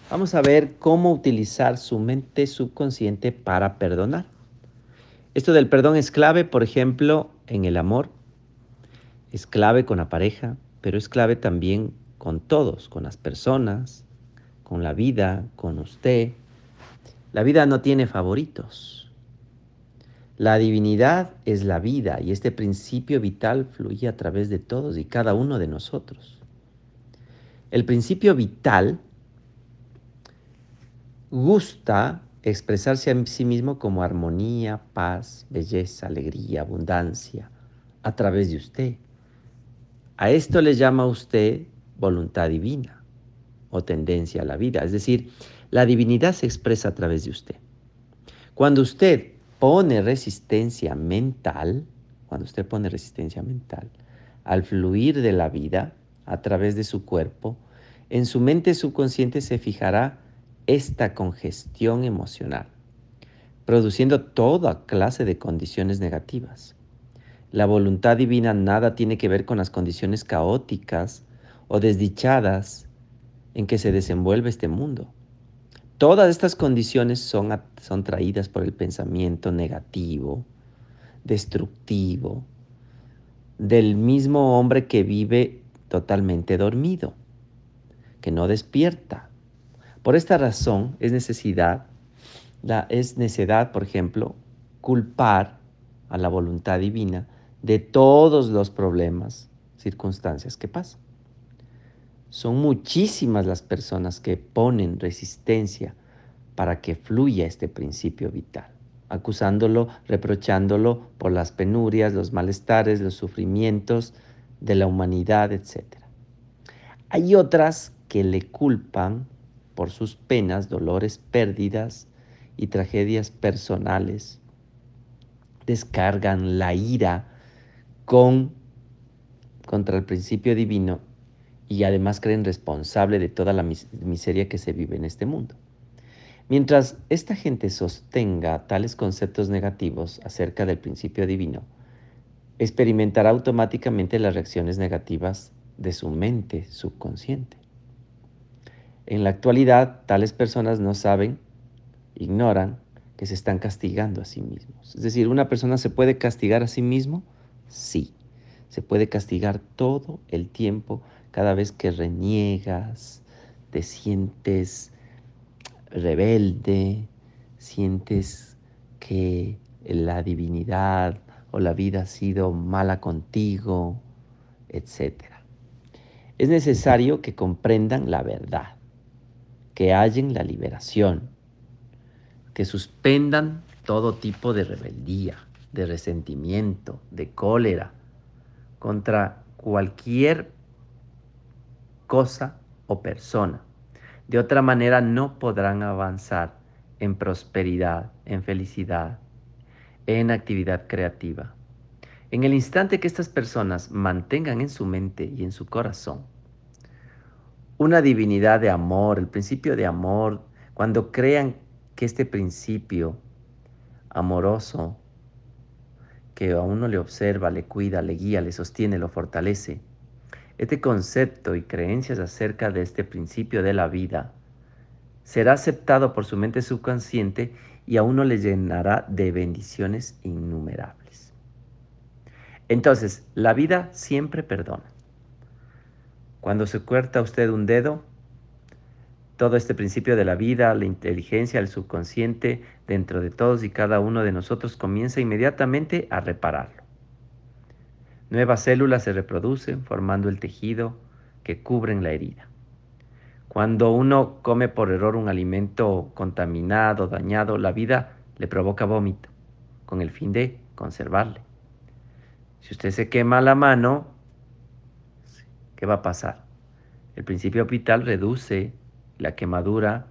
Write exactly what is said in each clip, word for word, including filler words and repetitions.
Vamos a ver cómo utilizar su mente subconsciente para perdonar. Esto del perdón es clave, por ejemplo, en el amor, es clave con la pareja, pero es clave también con todos, con las personas, con la vida, con usted. La vida no tiene favoritos. La divinidad es la vida y este principio vital fluye a través de todos y cada uno de nosotros. El principio vital gusta expresarse a sí mismo como armonía, paz, belleza, alegría, abundancia, a través de usted. A esto le llama usted voluntad divina o tendencia a la vida. Es decir, la divinidad se expresa a través de usted. Cuando usted pone resistencia mental, cuando usted pone resistencia mental al fluir de la vida a través de su cuerpo, en su mente subconsciente se fijará esta congestión emocional, produciendo toda clase de condiciones negativas. La voluntad divina nada tiene que ver con las condiciones caóticas o desdichadas en que se desenvuelve este mundo. Todas estas condiciones son, son traídas por el pensamiento negativo, destructivo, del mismo hombre que vive totalmente dormido, que no despierta. Por esta razón es necesidad, la, es necedad, por ejemplo, culpar a la voluntad divina de todos los problemas, circunstancias que pasan. Son muchísimas las personas que ponen resistencia para que fluya este principio vital, acusándolo, reprochándolo por las penurias, los malestares, los sufrimientos de la humanidad, etcétera. Hay otras que le culpan por sus penas, dolores, pérdidas y tragedias personales. Descargan la ira con, contra el principio divino y además creen responsable de toda la mis miseria que se vive en este mundo. Mientras esta gente sostenga tales conceptos negativos acerca del principio divino, experimentará automáticamente las reacciones negativas de su mente subconsciente. En la actualidad, tales personas no saben, ignoran que se están castigando a sí mismos. Es decir, ¿una persona se puede castigar a sí mismo? Sí, se puede castigar todo el tiempo, cada vez que reniegas, te sientes rebelde, sientes que la divinidad o la vida ha sido mala contigo, etcétera. Es necesario que comprendan la verdad, que hallen la liberación, que suspendan todo tipo de rebeldía, de resentimiento, de cólera contra cualquier cosa o persona. De otra manera no podrán avanzar en prosperidad, en felicidad, en actividad creativa. En el instante que estas personas mantengan en su mente y en su corazón una divinidad de amor, el principio de amor, cuando crean que este principio amoroso, que a uno le observa, le cuida, le guía, le sostiene, lo fortalece, este concepto y creencias acerca de este principio de la vida será aceptado por su mente subconsciente y a uno le llenará de bendiciones innumerables. Entonces, la vida siempre perdona. Cuando se corta usted un dedo, todo este principio de la vida, la inteligencia, el subconsciente, dentro de todos y cada uno de nosotros comienza inmediatamente a repararlo. Nuevas células se reproducen formando el tejido que cubren la herida. Cuando uno come por error un alimento contaminado, dañado, la vida le provoca vómito, con el fin de conservarle. Si usted se quema la mano, ¿qué va a pasar? El principio vital reduce la quemadura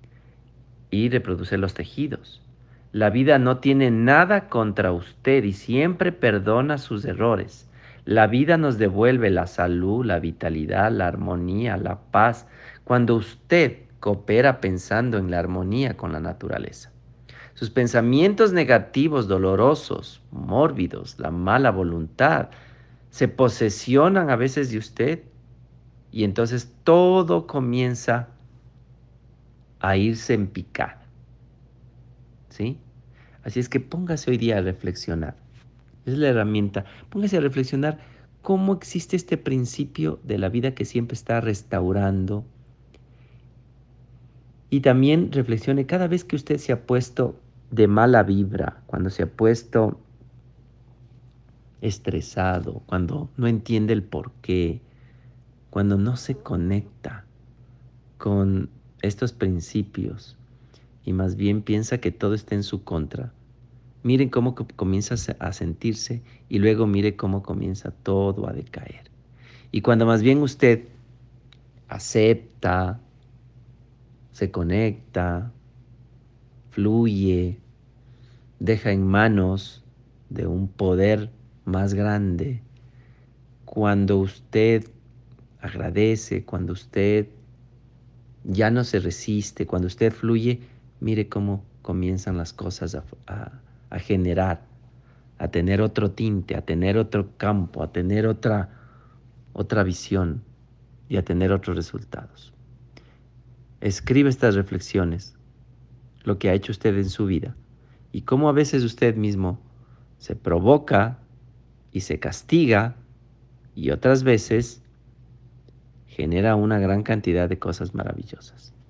y reproduce los tejidos. La vida no tiene nada contra usted y siempre perdona sus errores. La vida nos devuelve la salud, la vitalidad, la armonía, la paz, cuando usted coopera pensando en la armonía con la naturaleza. Sus pensamientos negativos, dolorosos, mórbidos, la mala voluntad, se posesionan a veces de usted y entonces todo comienza a irse en picada, ¿sí? Así es que póngase hoy día a reflexionar. Es la herramienta. Póngase a reflexionar cómo existe este principio de la vida que siempre está restaurando. Y también reflexione cada vez que usted se ha puesto de mala vibra, cuando se ha puesto estresado, cuando no entiende el por qué, cuando no se conecta con estos principios y más bien piensa que todo está en su contra. Miren cómo comienza a sentirse y luego mire cómo comienza todo a decaer. Y cuando más bien usted acepta, se conecta, fluye, deja en manos de un poder más grande, cuando usted agradece, cuando usted ya no se resiste, cuando usted fluye, mire cómo comienzan las cosas a, a, a generar, a tener otro tinte, a tener otro campo, a tener otra, otra visión y a tener otros resultados. Escribe estas reflexiones, lo que ha hecho usted en su vida y cómo a veces usted mismo se provoca y se castiga y otras veces genera una gran cantidad de cosas maravillosas.